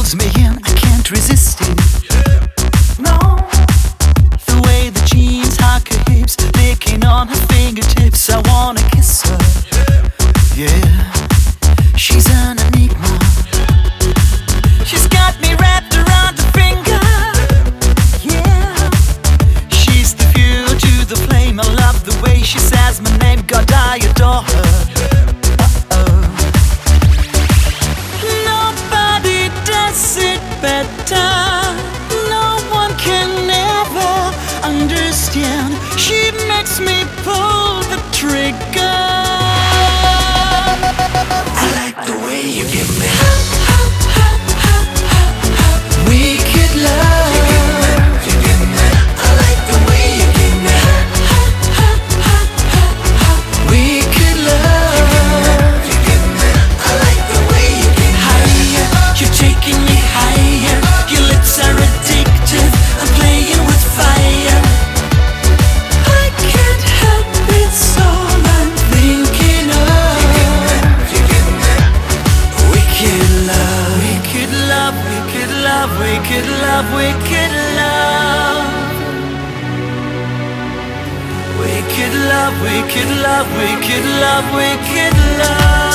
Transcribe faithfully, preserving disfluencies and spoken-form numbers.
pulls me in, I can't resist it. No, the way the jeans hug her hips, licking on her fingertips, I wanna kiss her. Yeah, she's an enigma. She's got me wrapped around her finger. Yeah, she's the fuel to the flame. I love the way she says my name, God, I adore her. Uh-oh. Nobody does it better. No one can ever understand. She makes me pull the trigger. I like the way you give me wicked love. I like the way you give me wicked love. I like the way you give me higher. You're taking me higher. Your lips are addictive. I'm playing with fire. I can't help it, it's all I'm thinking of. Wicked love, wicked love, wicked love, wicked love, wicked love. Wicked love, wicked love, wicked love, wicked love.